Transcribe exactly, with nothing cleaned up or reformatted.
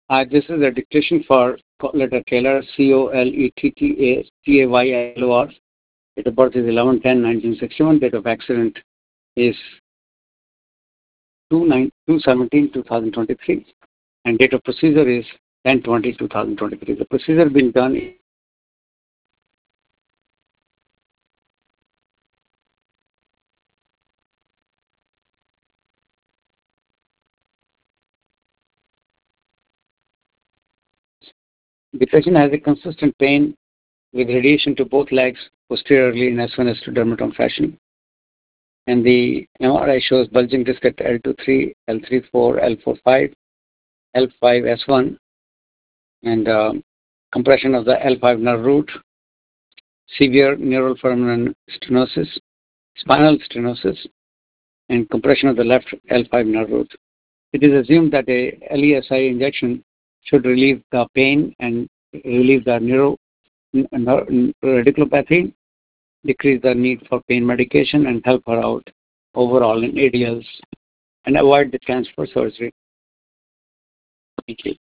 Uh, this is a dictation for co- letter Taylor, C O L E T T A T A Y L O R. Date of birth is eleven ten nineteen sixty-one. Date of accident is two seventeen two thousand twenty-three. And date of procedure is ten twenty two thousand twenty-three. The procedure being done. The patient has a consistent pain with radiation to both legs posteriorly in S one S two dermatome fashion. And the M R I shows bulging disc at L two three, L three four, L four five, L five S one, and um, compression of the L five nerve root, severe neural foramen stenosis, spinal stenosis, and compression of the left L five nerve root. It is assumed that a L E S I injection should relieve the pain and relieve the neuro, radiculopathy, decrease the need for pain medication, and help her out overall in A D Ls and avoid the chance for surgery. Thank you.